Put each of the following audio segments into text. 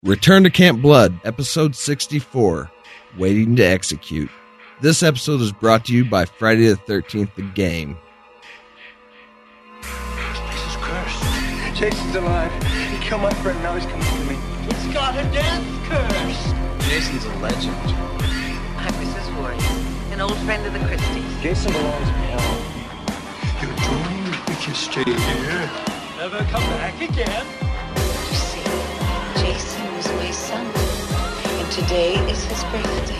Return to Camp Blood, Episode 64, Waiting to Execute. This episode is brought to you by Friday the 13th, the game. Jesus Christ. Jason's alive. He killed my friend, now he's coming for me. He's got a death curse. Jason's a legend. I'm Mrs. Voorhees, an old friend of the Christies. Jason belongs in hell. You're doomed if you stay here. Never come back again. You see, Jason was my son, and today is his birthday.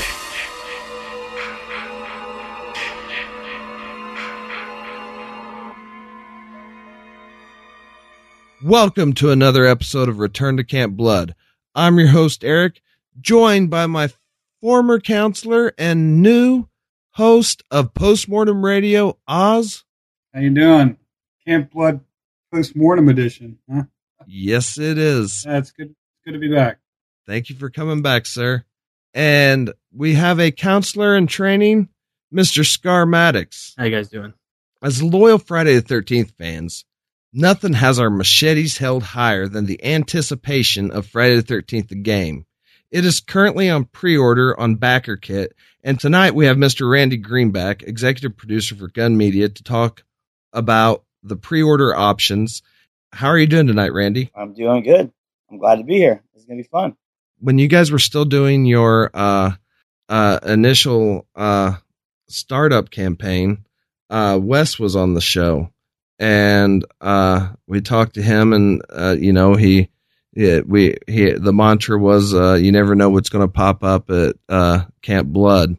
Welcome to another episode of Return to Camp Blood. I'm your host, Eric, joined by my former counselor and new host of Postmortem Radio, Oz. How you doing? Camp Blood Postmortem Edition, huh? Yes, it is. Yeah, it's good. It's good to be back. Thank you for coming back, sir. And we have a counselor in training, Mr. Scar Maddox. How you guys doing? As loyal Friday the 13th fans, nothing has our machetes held higher than the anticipation of Friday the 13th, the game. It is currently on pre-order on Backer Kit, and tonight we have Mr. Randy Greenback, executive producer for Gun Media, to talk about the pre-order options. How are you doing tonight, Randy? I'm doing good. I'm glad to be here. It's going to be fun. When you guys were still doing your initial startup campaign, Wes was on the show. And we talked to him, and the mantra was you never know what's going to pop up at Camp Blood,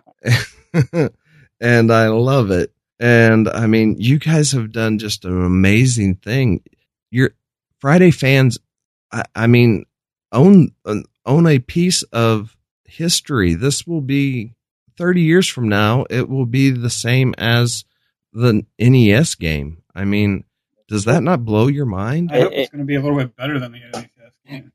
and I love it. And I mean, you guys have done just an amazing thing. Your Friday fans, I mean, own a piece of history. This will be 30 years from now. It will be the same as the NES game. I mean, does that not blow your mind? I hope it's going to be a little bit better than the NES game.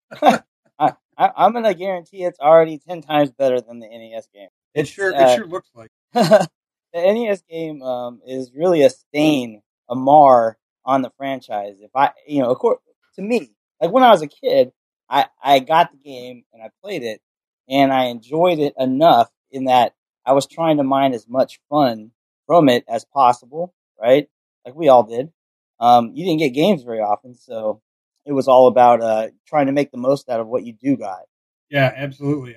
I'm going to guarantee it's already 10 times better than the NES game. It sure looks like. The NES game is really a stain, a mar on the franchise. If to me, like when I was a kid, I got the game and I played it and I enjoyed it enough in that I was trying to mine as much fun from it as possible, right? Like we all did. You didn't get games very often, so it was all about trying to make the most out of what you do got. Yeah, absolutely.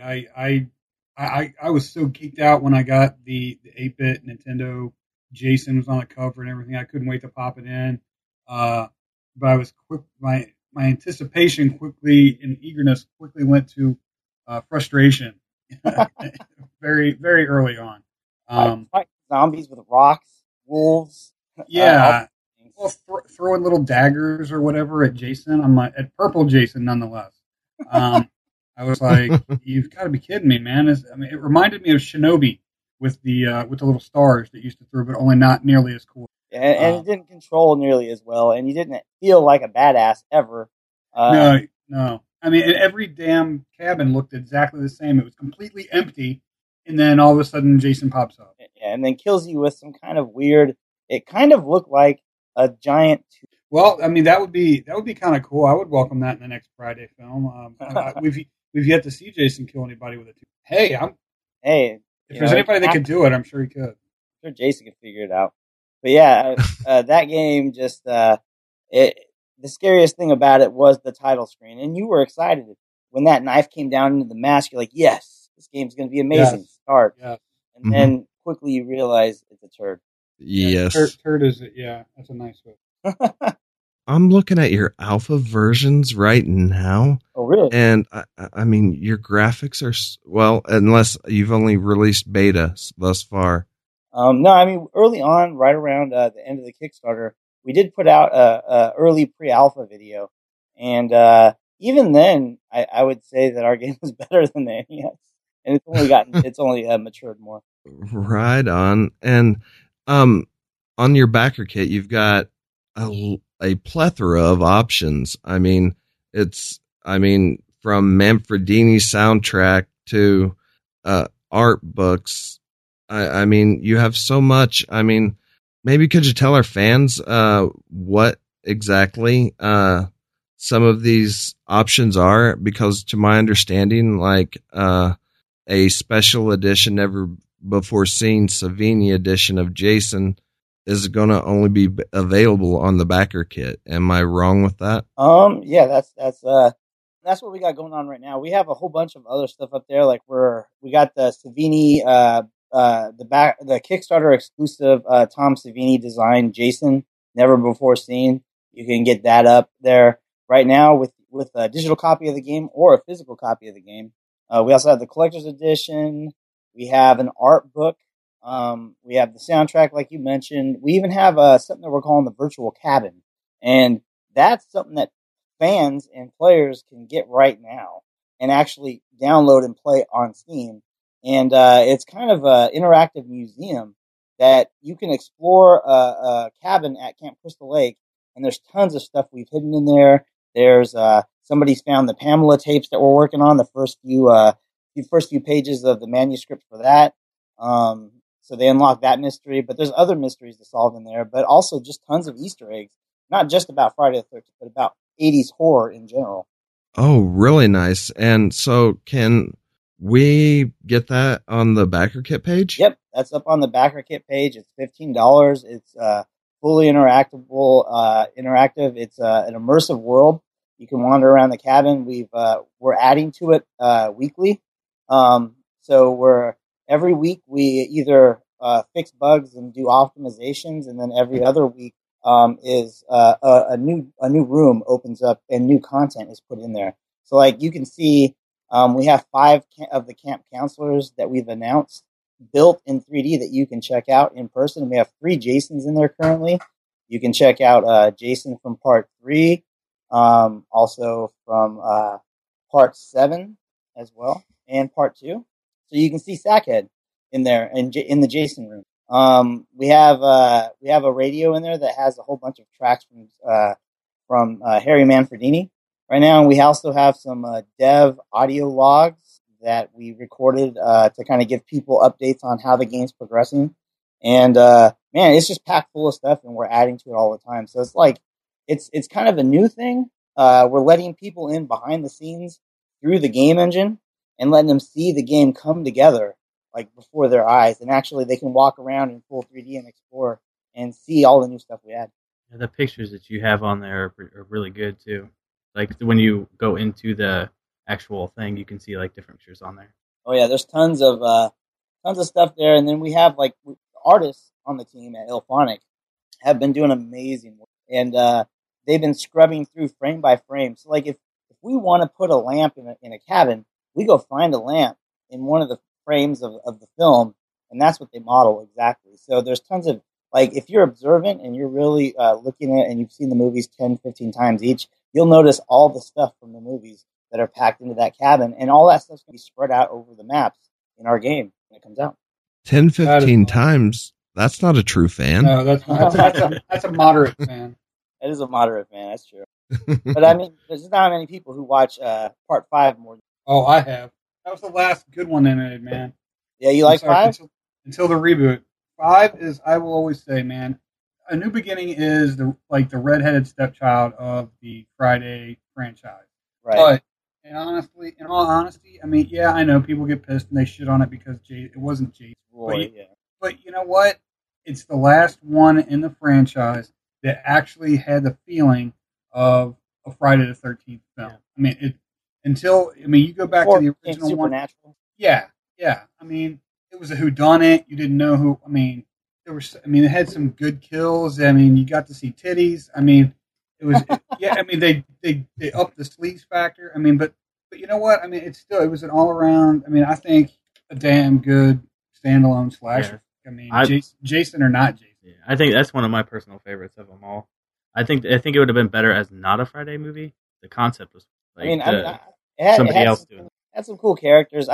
I was so geeked out when I got the 8-bit Nintendo. Jason was on the cover and everything. I couldn't wait to pop it in. But I was quick. My anticipation quickly and eagerness quickly went to frustration. Very, very early on. Fight zombies with rocks, wolves. Yeah. Well, throwing little daggers or whatever at Jason. I'm like, at Purple Jason, nonetheless. I was like, "You've got to be kidding me, man!" It reminded me of Shinobi with the little stars that used to throw, but only not nearly as cool. Yeah, and it didn't control nearly as well, and you didn't feel like a badass ever. No. I mean, every damn cabin looked exactly the same. It was completely empty, and then all of a sudden, Jason pops up. Yeah, and then kills you with some kind of weird. It kind of looked like a giant. Well, I mean, that would be kind of cool. I would welcome that in the next Friday film. We've yet to see Jason kill anybody with a tooth. Hey, if there's anybody that could do it, I'm sure he could. I'm sure Jason could figure it out. But yeah, that game just the scariest thing about it was the title screen, and you were excited when that knife came down into the mask. You're like, yes, this game's going to be amazing. Yes. Start, yes. And then quickly you realize it's a turd. Yes, turd is it? Yeah, that's a nice one. I'm looking at your alpha versions right now. Oh, really? And I mean, your graphics are well, unless you've only released beta thus far. No, I mean, early on, right around the end of the Kickstarter, we did put out a early pre-alpha video, and even then, I would say that our game was better than the NES, and it's only matured more. Right on, and on your backer kit, you've got a plethora of options. I mean, from Manfredini soundtrack to art books. I mean, you have so much. I mean, maybe could you tell our fans what exactly some of these options are? Because to my understanding, like a special edition, never before seen Savini edition of Jason is going to only be available on the backer kit. Am I wrong with that? Yeah, that's what we got going on right now. We have a whole bunch of other stuff up there. Like we got the Savini, the Kickstarter exclusive, Tom Savini designed Jason, never before seen. You can get that up there right now with a digital copy of the game or a physical copy of the game. We also have the collector's edition. We have an art book. We have the soundtrack, like you mentioned. We even have something that we're calling the virtual cabin. And that's something that fans and players can get right now and actually download and play on Steam. And it's kind of an interactive museum that you can explore a cabin at Camp Crystal Lake. And there's tons of stuff we've hidden in there. There's somebody's found the Pamela tapes that we're working on, the first few pages of the manuscript for that. So they unlock that mystery, but there's other mysteries to solve in there, but also just tons of Easter eggs, not just about Friday the 13th, but about 80s horror in general. Oh, really nice. And so can we get that on the backer kit page? Yep, that's up on the backer kit page. It's $15. It's fully interactive. It's an immersive world. You can wander around the cabin. We're adding to it weekly. So every week we either fix bugs and do optimizations, and then every other week is a new room opens up and new content is put in there. So like you can see, we have 5 of the camp counselors that we've announced built in 3D that you can check out in person. We have 3 Jasons in there currently. You can check out Jason from part 3, also from part 7 as well, and part 2. So you can see Sackhead in there in the Jason room. We have a radio in there that has a whole bunch of tracks from Harry Manfredini right now. And we also have some dev audio logs that we recorded to kind of give people updates on how the game's progressing. And man, it's just packed full of stuff, and we're adding to it all the time. So it's like it's kind of a new thing. We're letting people in behind the scenes through the game engine and letting them see the game come together like before their eyes, and actually they can walk around in full 3D and explore and see all the new stuff we add. Yeah, the pictures that you have on there are really good too. Like when you go into the actual thing, you can see like different pictures on there. Oh yeah, there's tons of stuff there, and then we have like artists on the team at Ilphonic have been doing amazing work, and they've been scrubbing through frame by frame. So like if we want to put a lamp in a cabin, we go find a lamp in one of the frames of the film, and that's what they model exactly. So there's tons of, like, if you're observant and you're really looking at, and you've seen the movies 10, 15 times each, you'll notice all the stuff from the movies that are packed into that cabin, and all that stuff's going to be spread out over the maps in our game when it comes out. 10, 15 times? That's not a true fan. No, that's a moderate fan. That is a moderate fan, that's true. But I mean, there's not many people who watch part 5 more. Oh, I have. That was the last good one they made, man. Yeah, you like 5? Until the reboot. 5 is, I will always say, man, A New Beginning is the redheaded stepchild of the Friday franchise. Right. But in all honesty, I mean, yeah, I know people get pissed and they shit on it because it wasn't Jason. Roy, But you know what? It's the last one in the franchise that actually had the feeling of a Friday the 13th film. Yeah. I mean, you go back to the original Supernatural. one. Yeah. I mean, it was a whodunit. You didn't know who. I mean, it had some good kills. I mean, you got to see titties. I mean, it was. Yeah. I mean, they upped the sleaze factor. I mean, but you know what? I mean, it was an all around. I mean, I think a damn good standalone slasher. Yeah. I mean, Jason or not Jason. Yeah, I think that's one of my personal favorites of them all. I think it would have been better as not a Friday movie. The concept was like somebody else doing it. Had some cool characters.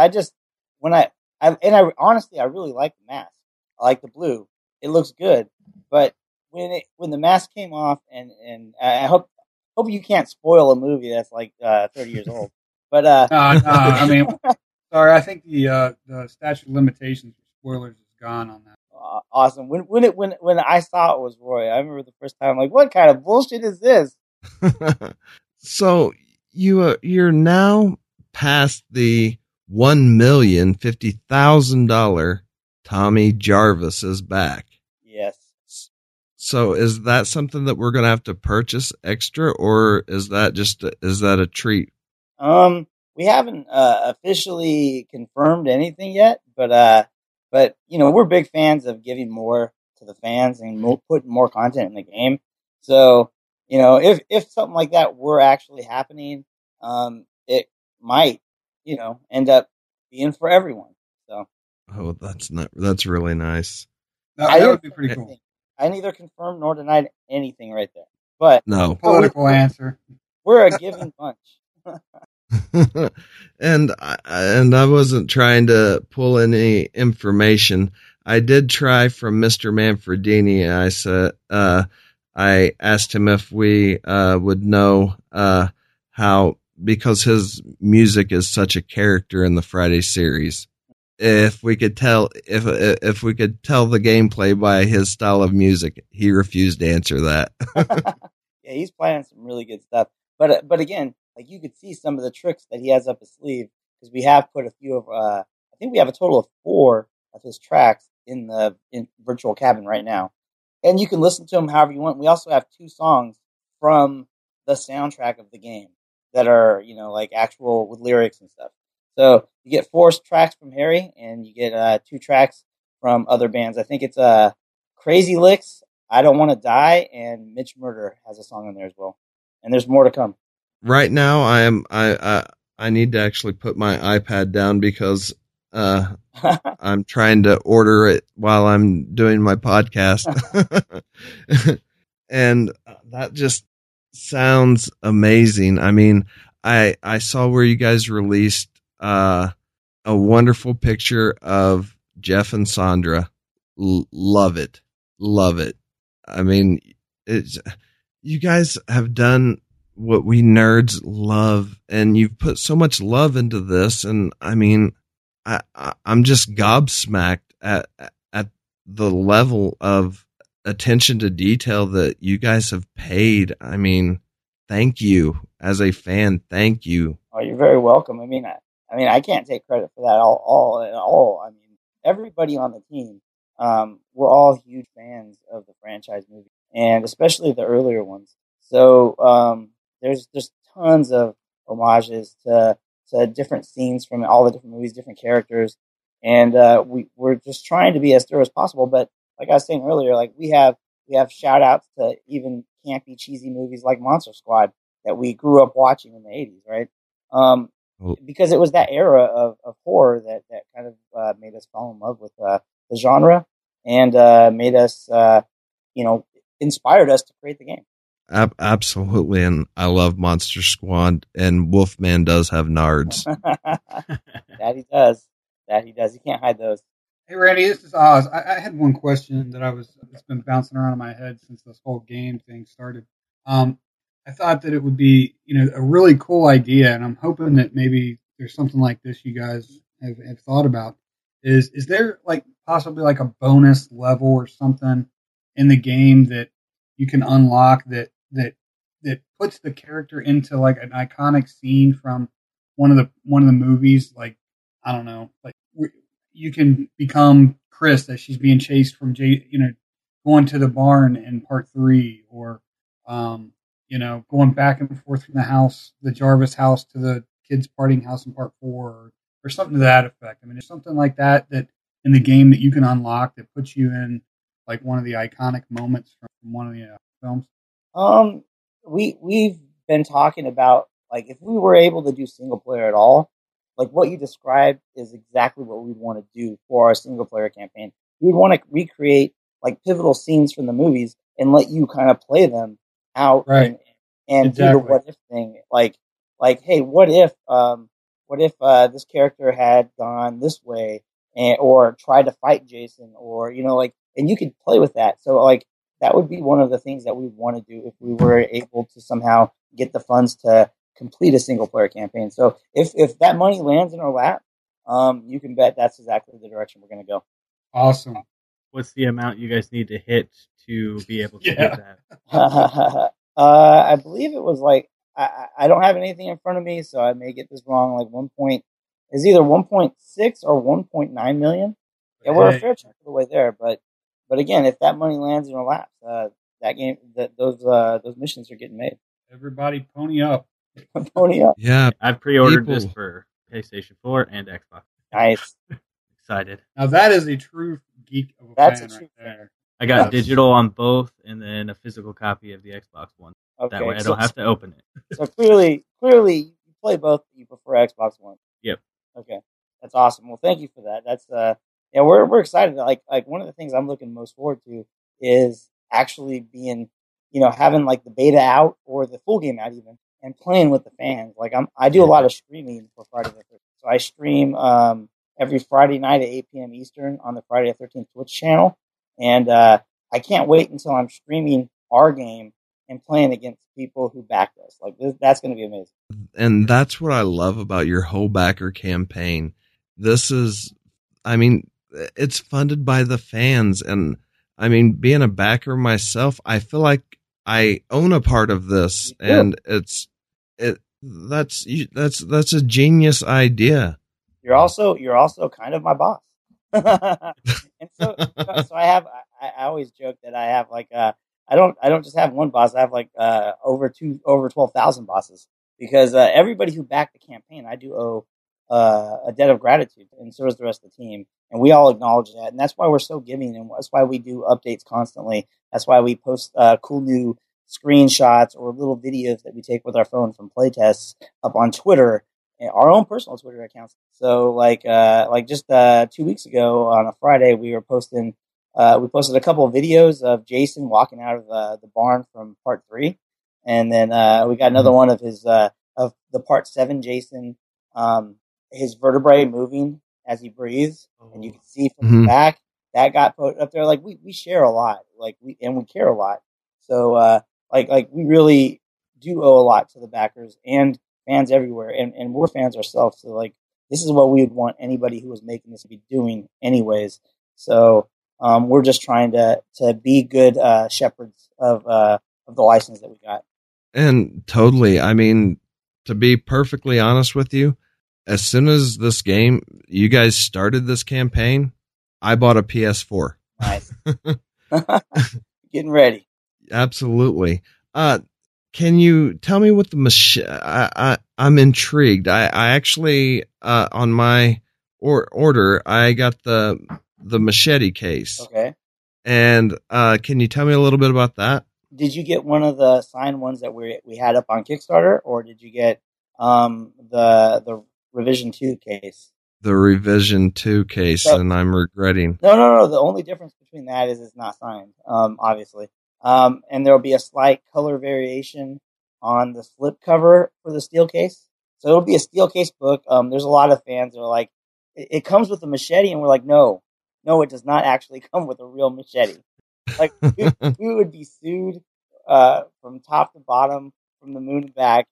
Honestly, I really like the mask. I like the blue. It looks good. But when the mask came off, and I hope you can't spoil a movie that's like 30 years old. But I mean, sorry, I think the statute of limitations for spoilers is gone on that. Awesome. When I saw it was Roy, I remember the first time, like, what kind of bullshit is this? So you're now past the $1,050,000 Tommy Jarvis is back. Yes. So is that something that we're going to have to purchase extra, or is that a treat? We haven't officially confirmed anything yet, but we're big fans of giving more to the fans and putting more content in the game. So, if something like that were actually happening, it might, end up being for everyone. So. Oh, that's really nice. That would be pretty cool. I neither confirmed nor denied anything right there. But no political answer. We're a giving bunch. and I wasn't trying to pull any information. I did try from Mr. Manfredini. I said, I asked him if we would know how, because his music is such a character in the Friday series. If we could tell if we could tell the gameplay by his style of music, he refused to answer that. Yeah, he's playing some really good stuff. But again, like, you could see some of the tricks that he has up his sleeve, because we have put a few of I think we have a total of 4 of his tracks in Virtual Cabin right now, and you can listen to them however you want. We also have 2 songs from the soundtrack of the game that are like actual with lyrics and stuff. So you get 4 tracks from Harry, and you get 2 tracks from other bands. I think it's Crazy Licks, I Don't Want to Die, and Mitch Murder has a song on there as well. And there's more to come. Right now, I need to actually put my iPad down because I'm trying to order it while I'm doing my podcast, and that just sounds amazing. I mean, I saw where you guys released a wonderful picture of Jeff and Sandra. Love it. I mean, you guys have done what we nerds love, and you've put so much love into this. And I mean, I'm just gobsmacked at the level of attention to detail that you guys have paid. I mean, thank you as a fan. Thank you. Oh, you're very welcome. I mean, I can't take credit for that at all. I mean, everybody on the team, we're all huge fans of the franchise movie, and especially the earlier ones. So, there's tons of homages to different scenes from all the different movies, different characters, and we're just trying to be as thorough as possible. But like I was saying earlier, like we have shout outs to even campy, cheesy movies like Monster Squad that we grew up watching in the 80s, right? Because it was that era of horror that kind of made us fall in love with the genre, and made us, inspired us to create the game. Absolutely, and I love Monster Squad, and Wolfman does have nards. That he does. He can't hide those. Hey, Randy, this is Oz. I had one question it's been bouncing around in my head since this whole game thing started. I thought that it would be, a really cool idea, and I'm hoping that maybe there's something like this you guys have thought about. Is there like possibly like a bonus level or something in the game that you can unlock that puts the character into like an iconic scene from one of the movies? Like, I don't know, like you can become Chris as she's being chased from going to the barn in part 3, or going back and forth from the Jarvis house to the kids' partying house in part 4, or something to that effect. I mean, there's something like that in the game that you can unlock that puts you in like one of the iconic moments from one of the films. We've been talking about, like, if we were able to do single player at all, like what you described is exactly what we'd want to do for our single player campaign. We'd want to recreate like pivotal scenes from the movies and let you kind of play them out, right, and exactly. do the what if thing. Like, hey, what if this character had gone this way, or tried to fight Jason, or, and you could play with that. So like, that would be one of the things that we want to do if we were able to somehow get the funds to complete a single player campaign. So if that money lands in our lap, you can bet that's exactly the direction we're going to go. Awesome. What's the amount you guys need to hit to be able to do that? I believe it was like I don't have anything in front of me, so I may get this wrong. Like is either 1.6 or 1.9 million. Yeah, we're a fair chunk of the way there, but again, if that money lands in our laps, those missions are getting made. Everybody, pony up! Pony up! Yeah, I've pre-ordered this for PlayStation 4 and Xbox. Nice. Excited. Now that is a true geek of a fan right there. I got digital on both, and then a physical copy of the Xbox One. Okay, that way I don't have to open it. So clearly, you play both. You prefer Xbox One. Yep. Okay, that's awesome. Well, thank you for that. That's we're excited. Like one of the things I'm looking most forward to is actually being, having like the beta out or the full game out even, and playing with the fans. Like I do a lot of streaming for Friday the 13th. So I stream every Friday night at 8 p.m. Eastern on the Friday the 13th Twitch channel, and I can't wait until I'm streaming our game and playing against people who backed us. Like that's going to be amazing. And that's what I love about your whole backer campaign. This is, it's funded by the fans. And being a backer myself, I feel like I own a part of this, and that's a genius idea. You're also kind of my boss. And so I always joke that I have like, I don't just have one boss. I have like, over 12,000 bosses, because, everybody who backed the campaign, I do owe, a debt of gratitude, and so does the rest of the team. And we all acknowledge that. And that's why we're so giving, and that's why we do updates constantly. That's why we post, cool new screenshots or little videos that we take with our phone from playtests up on Twitter, and our own personal Twitter accounts. So just 2 weeks ago on a Friday, we posted a couple of videos of Jason walking out of the barn from part 3. And then we got another one of his of the part 7 Jason, his vertebrae moving as he breathes, and you can see from the back that got put up there. Like we share a lot, we care a lot. So we really do owe a lot to the backers and fans everywhere, and we're fans ourselves. So this is what we would want anybody who was making this to be doing anyways. So we're just trying to be good shepherds of the license that we got. And totally, to be perfectly honest with you, as soon as you guys started this campaign, I bought a PS4. Nice. Getting ready. Absolutely. Can you tell me what the machine? I'm intrigued. I actually on my order, I got the machete case. Okay. And can you tell me a little bit about that? Did you get one of the signed ones that we had up on Kickstarter, or did you get the Revision 2 case? The Revision 2 case, and I'm regretting. No. The only difference between that is it's not signed, obviously. And there'll be a slight color variation on the slip cover for the steel case. So it'll be a steel case book. There's a lot of fans that are like, it comes with a machete, and we're like, no, it does not actually come with a real machete. Like we would be sued from top to bottom, from the moon and back.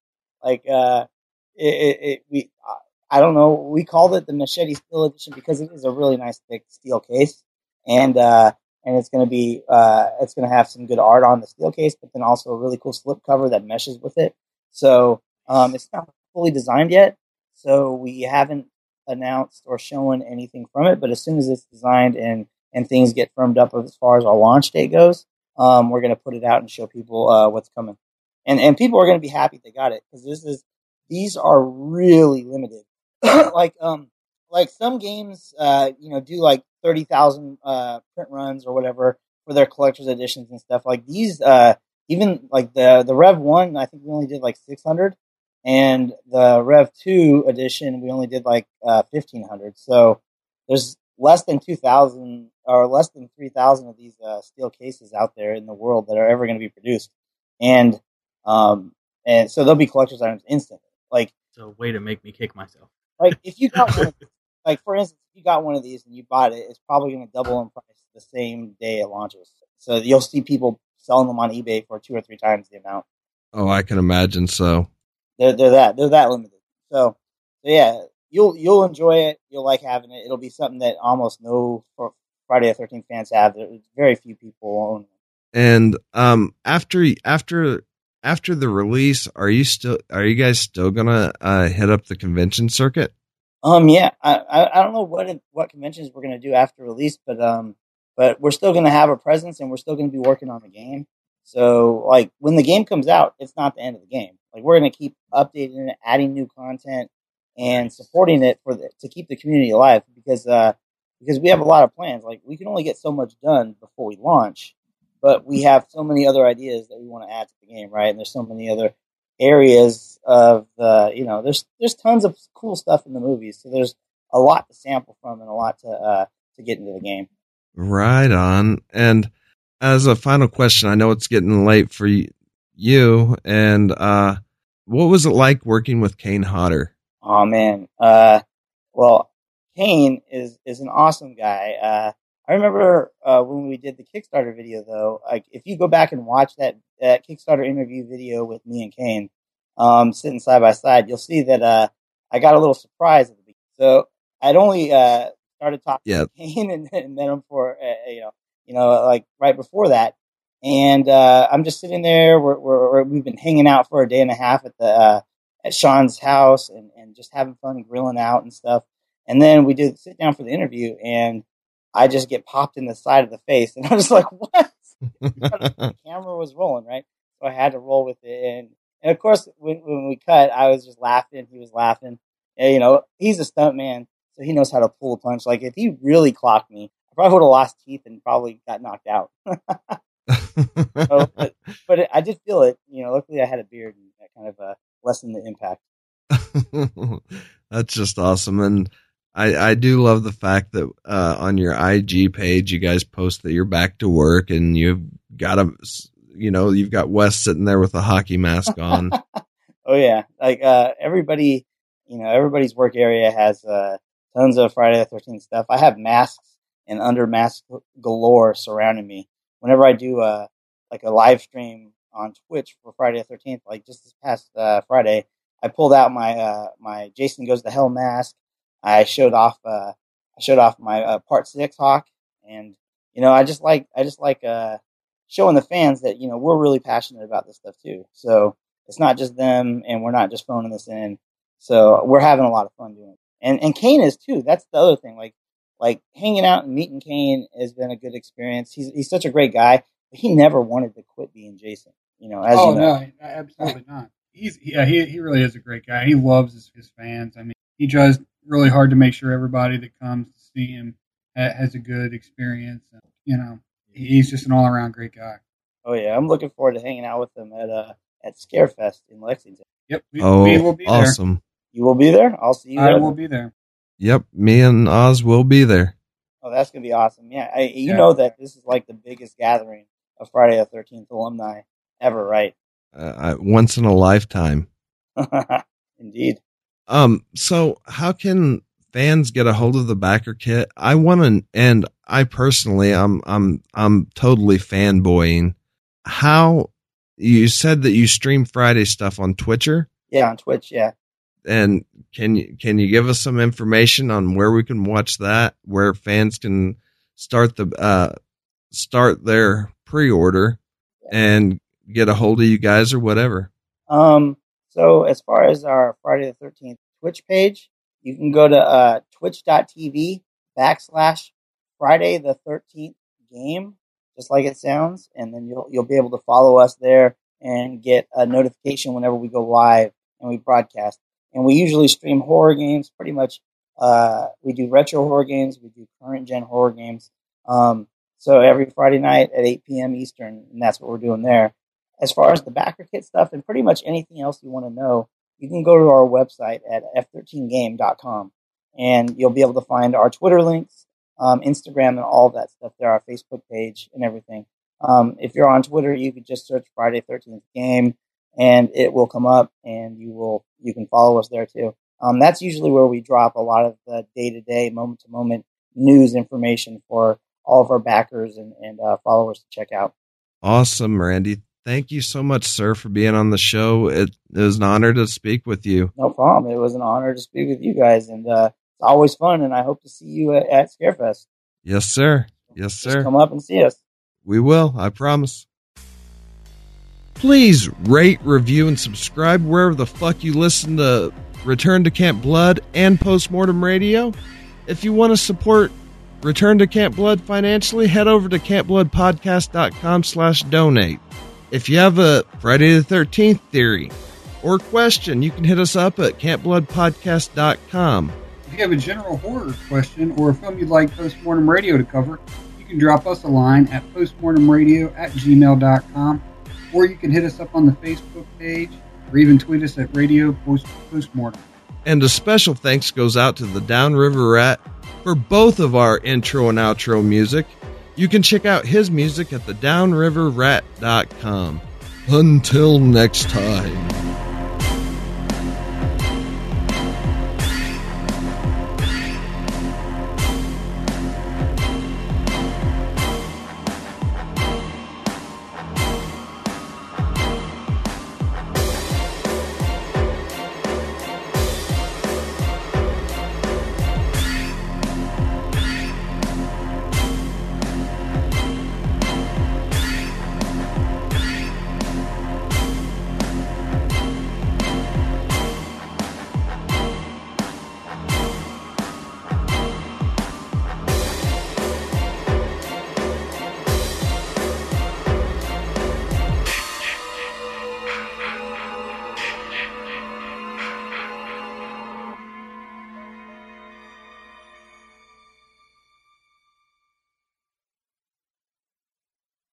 I don't know. We called it the Machete Steel Edition because it is a really nice thick steel case, and it's going to have some good art on the steel case, but then also a really cool slip cover that meshes with it. So it's not fully designed yet, so we haven't announced or shown anything from it. But as soon as it's designed and things get firmed up as far as our launch date goes, we're going to put it out and show people what's coming, and people are going to be happy they got it, because these are really limited. like some games, do like 30,000 print runs or whatever for their collector's editions and stuff. Like these, even like the Rev 1, I think we only did like 600, and the Rev 2 edition we only did like 1,500. So there's less than 2,000 or less than 3,000 of these steel cases out there in the world that are ever going to be produced, and so they'll be collector's items instantly. It's a way to make me kick myself. Like if you got one, for instance, if you got one of these and you bought it, it's probably going to double in price the same day it launches. So you'll see people selling them on eBay for 2 or 3 times the amount. Oh, I can imagine so. They're that limited. So yeah, you'll enjoy it. You'll like having it. It'll be something that almost no Friday the 13th fans have. There's very few people own them. And after after the release, are you guys still gonna hit up the convention circuit? Yeah, I don't know what conventions we're gonna do after release, but we're still gonna have a presence and we're still gonna be working on the game. So like when the game comes out, it's not the end of the game. Like we're gonna keep updating it, adding new content, and supporting it to keep the community alive because we have a lot of plans. Like we can only get so much done before we launch, but we have so many other ideas that we want to add to the game, right? And there's so many other areas of there's tons of cool stuff in the movies, so there's a lot to sample from and a lot to get into the game. Right on. And as a final question, I know it's getting late for you, and what was it like working with Kane Hodder? Oh man, well, Kane is an awesome guy. I remember when we did the Kickstarter video, though. Like, if you go back and watch that Kickstarter interview video with me and Kane, sitting side by side, you'll see that I got a little surprise at the beginning. So I'd only started talking to Kane and met him for like right before that, and I'm just sitting there. We've been hanging out for a day and a half at Sean's house and just having fun and grilling out and stuff. And then we did sit down for the interview, and I just get popped in the side of the face, and I was like, "What?" The camera was rolling, right? So I had to roll with it, and of course, when we cut, I was just laughing. He was laughing. And, he's a stunt man, so he knows how to pull a punch. Like if he really clocked me, I probably would have lost teeth and probably got knocked out. But I did feel it. Luckily I had a beard, and that kind of lessened the impact. That's just awesome. And I do love the fact that on your IG page, you guys post that you're back to work, and you've got you've got Wes sitting there with a hockey mask on. Oh yeah. Like everybody, everybody's work area has tons of Friday the 13th stuff. I have masks and under mask galore surrounding me. Whenever I do a live stream on Twitch for Friday the 13th, like just this past Friday, I pulled out my Jason Goes to Hell mask. I showed off my Part 6 Hawk, and I just like showing the fans that we're really passionate about this stuff too. So it's not just them, and we're not just phoning this in. So we're having a lot of fun doing it, and Kane is too. That's the other thing. Like hanging out and meeting Kane has been a good experience. He's such a great guy, but he never wanted to quit being Jason. No, absolutely not. He really is a great guy. He loves his fans. I mean, he tries really hard to make sure everybody that comes to see him has a good experience. He's just an all-around great guy. Oh yeah, I'm looking forward to hanging out with him at Scarefest in Lexington. Yep, we will be awesome. There. You will be there? I'll see you there. I will be there. Yep, me and Oz will be there. Oh, that's gonna be awesome. Yeah, you know that this is like the biggest gathering of Friday the 13th alumni ever, right? Once in a lifetime. Indeed. So how can fans get a hold of the backer kit? I want to, and I personally, I'm totally fanboying. How you said that you stream Friday stuff on Twitcher? Yeah, on Twitch. Yeah. And can you give us some information on where we can watch that, where fans can start their pre-order and get a hold of you guys or whatever? So as far as our Friday the 13th Twitch page, you can go to twitch.tv/Friday the 13th game, just like it sounds, and then you'll be able to follow us there and get a notification whenever we go live and we broadcast. And we usually stream horror games, pretty much. We do retro horror games, we do current gen horror games. So every Friday night at 8 p.m. Eastern, and that's what we're doing there. As far as the backer kit stuff and pretty much anything else you want to know, you can go to our website at f13game.com, and you'll be able to find our Twitter links, Instagram, and all of that stuff there, our Facebook page and everything. If you're on Twitter, you can just search Friday 13th Game, and it will come up, and you can follow us there too. That's usually where we drop a lot of the day-to-day, moment-to-moment news information for all of our backers and followers to check out. Awesome, Randy. Thank you so much, sir, for being on the show. It was an honor to speak with you. No problem. It was an honor to speak with you guys, and it's always fun, and I hope to see you at Scarefest. Yes, sir. Yes, sir. Just come up and see us. We will. I promise. Please rate, review, and subscribe wherever the fuck you listen to Return to Camp Blood and Postmortem Radio. If you want to support Return to Camp Blood financially, head over to campbloodpodcast.com/donate. If you have a Friday the 13th theory or question, you can hit us up at campbloodpodcast.com. If you have a general horror question or a film you'd like Postmortem Radio to cover, you can drop us a line at postmortemradio@gmail.com, or you can hit us up on the Facebook page or even tweet us at Radio Postmortem. And a special thanks goes out to the Downriver Rat for both of our intro and outro music. You can check out his music at thedownriverrat.com. Until next time.